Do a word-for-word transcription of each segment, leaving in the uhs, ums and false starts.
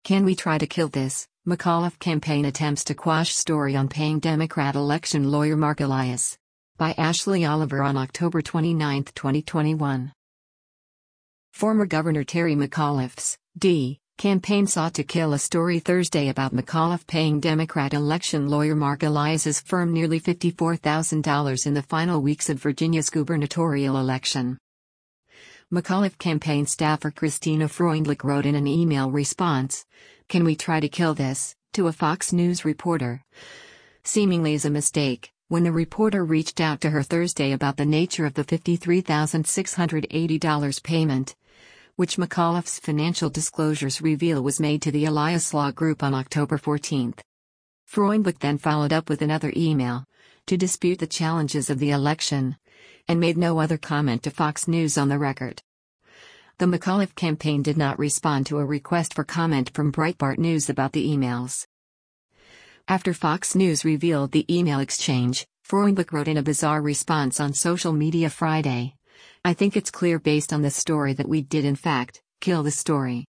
Can we try to kill this? McAuliffe campaign attempts to quash story on paying Democrat election lawyer Mark Elias. By Ashley Oliver on October twenty-ninth, twenty twenty-one. Former Governor Terry McAuliffe's D. campaign sought to kill a story Thursday about McAuliffe paying Democrat election lawyer Mark Elias's firm nearly fifty-four thousand dollars in the final weeks of Virginia's gubernatorial election. McAuliffe campaign staffer Christina Freundlich wrote in an email response, "Can we try to kill this?" to a Fox News reporter. Seemingly as a mistake, when the reporter reached out to her Thursday about the nature of the fifty-three thousand six hundred eighty dollars payment, which McAuliffe's financial disclosures reveal was made to the Elias Law Group on October fourteenth. Freundlich then followed up with another email, to dispute the challenges of the election, and made no other comment to Fox News on the record. The McAuliffe campaign did not respond to a request for comment from Breitbart News about the emails. After Fox News revealed the email exchange, Freundlich wrote in a bizarre response on social media Friday, "I think it's clear based on this story that we did in fact kill the story."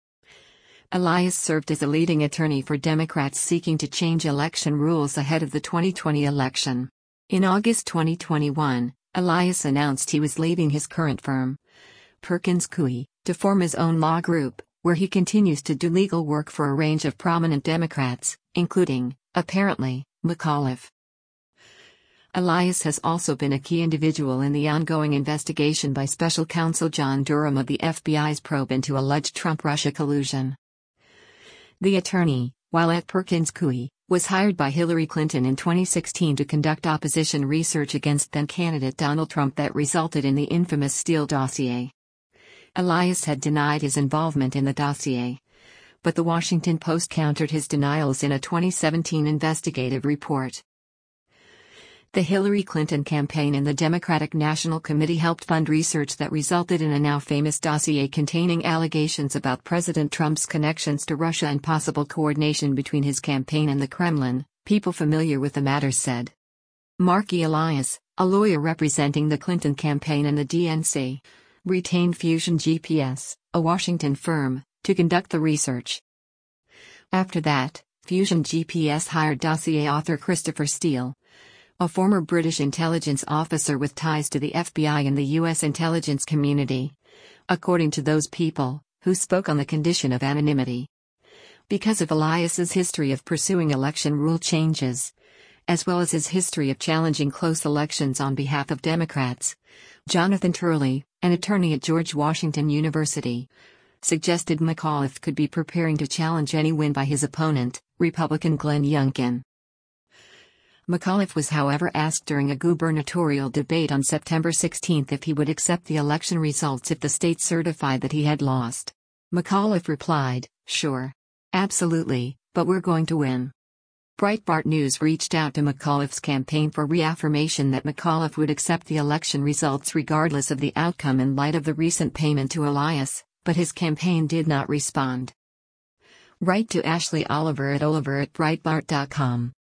Elias served as a leading attorney for Democrats seeking to change election rules ahead of the twenty twenty election. In August twenty twenty-one, Elias announced he was leaving his current firm, Perkins Coie, to form his own law group, where he continues to do legal work for a range of prominent Democrats, including, apparently, McAuliffe. Elias has also been a key individual in the ongoing investigation by Special Counsel John Durham of the F B I's probe into alleged Trump-Russia collusion. The attorney, while at Perkins Coie, was hired by Hillary Clinton in twenty sixteen to conduct opposition research against then-candidate Donald Trump that resulted in the infamous Steele dossier. Elias had denied his involvement in the dossier, but the Washington Post countered his denials in a twenty seventeen investigative report. The Hillary Clinton campaign and the Democratic National Committee helped fund research that resulted in a now famous dossier containing allegations about President Trump's connections to Russia and possible coordination between his campaign and the Kremlin, people familiar with the matter said. Mark Elias, a lawyer representing the Clinton campaign and the D N C, retained Fusion G P S, a Washington firm, to conduct the research. After that, Fusion G P S hired dossier author Christopher Steele, a former British intelligence officer with ties to the F B I and the U S intelligence community, according to those people, who spoke on the condition of anonymity. Because of Elias's history of pursuing election rule changes, as well as his history of challenging close elections on behalf of Democrats, Jonathan Turley, an attorney at George Washington University, suggested McAuliffe could be preparing to challenge any win by his opponent, Republican Glenn Youngkin. McAuliffe was however asked during a gubernatorial debate on September sixteenth if he would accept the election results if the state certified that he had lost. McAuliffe replied, "Sure. Absolutely, but we're going to win." Breitbart News reached out to McAuliffe's campaign for reaffirmation that McAuliffe would accept the election results regardless of the outcome in light of the recent payment to Elias, but his campaign did not respond. Write to Ashley Oliver at oliver at breitbart dot com.